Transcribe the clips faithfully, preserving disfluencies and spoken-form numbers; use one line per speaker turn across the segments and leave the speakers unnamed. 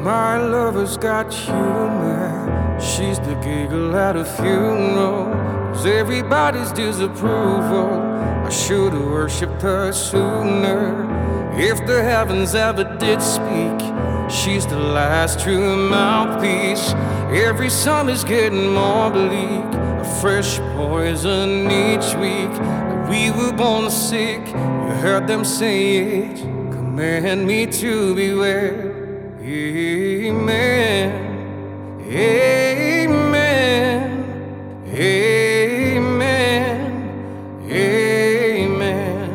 My lover's got humor. She's the giggle at a funeral. 'Cause everybody's disapproval, I should've worshipped her sooner. If the heavens ever did speak, she's the last true mouthpiece. Every summer's getting more bleak, a fresh poison each week. We were born sick, you heard them say it. Command me to beware. Amen, amen, amen, amen.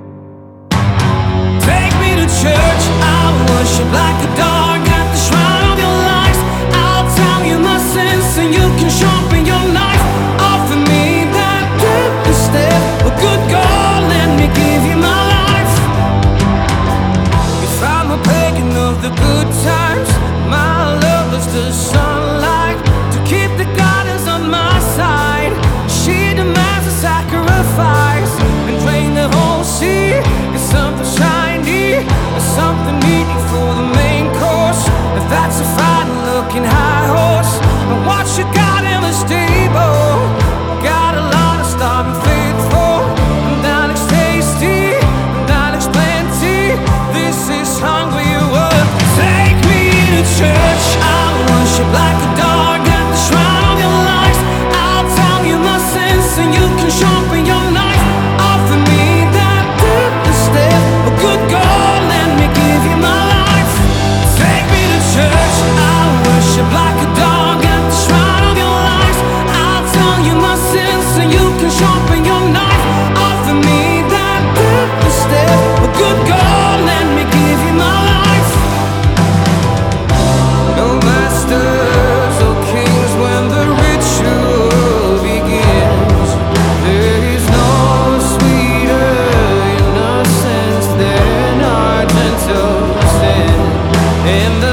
Take me to church, I'll worship like a dog at the shrine of your life. I'll tell you my sins and you can sharpen your knife. Offer me that gift instead. Well, good God, let me give you my life.
If I'm a pagan of the good times, my love is the sunlight to keep the goddess on my side. She demands a sacrifice and drain the whole sea. It's something shiny, it's something needing for the main course. If that's a fine-looking high horse, and what you got in the stable? Got a lot of starving faithful, and that looks tasty, and that looks plenty. This is hungry work.
Take me to church, I'll worship like a dog at the shrine of your life. I'll tell you my sins and you can sharpen your knife. Offer me that gift instead. Well, good God, let me give you my life. Take me to church, I'll worship like a dog at the shrine of your life. I'll tell you my sins and you can sharpen your knife. Offer me that gift instead. Well, good God, let me give you my life.
No masters or kings when the ritual begins. There is no sweeter innocence than our gentle sin. And the